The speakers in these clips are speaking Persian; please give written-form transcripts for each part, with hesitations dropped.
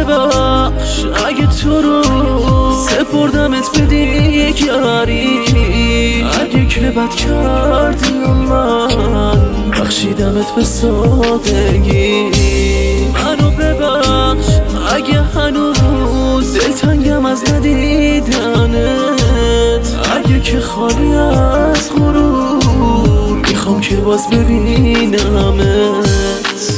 ببخش اگه تو رو سپردمت به دیگری، اگه که بد کردی و من بخشیدمت به سادگی. منو ببخش اگه هنوز دلتنگم از ندیدنت، اگه که خالی از غرور میخوام که باز ببینمت.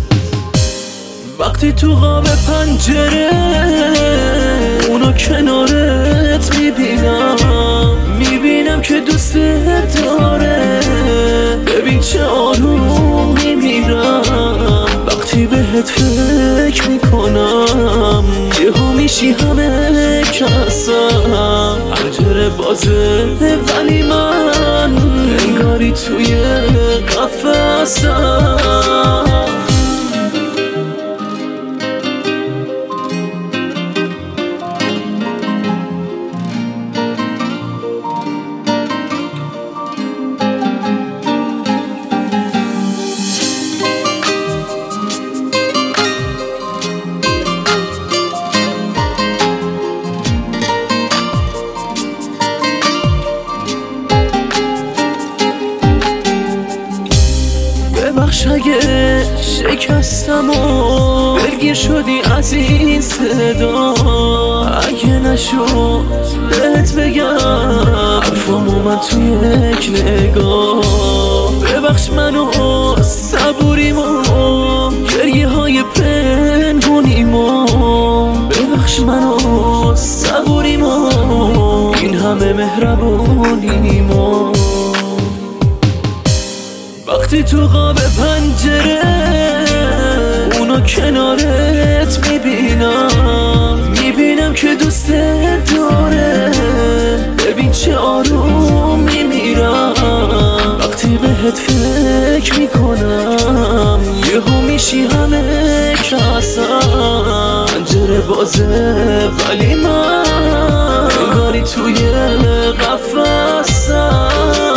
وقتی تو قاب پنجره اونو کنارت میبینم که دوست داره. ببین چه آروم میمیرم وقتی بهت فکر میکنم. یهو میشی همه کسم، پنجره بازه ولی من انگاری توی قفسم. ببخش اگه شکستم و دلگیر شدی از این صدا، اگه نشد بهت بگم حرفامو من توی یک نگاه. ببخش منو صبوریمو گریه های پنهونیمو، ببخش منو صبوریمو این همه مهربونیمو. وقتی تو قاب پنجره اونو کنارت میبینم که دوست داره. ببین چه آروم میمیرم وقتی بهت فکر میکنم. یهو میشی همه کسم، پنجره بازه ولی من انگاری توی قفسم.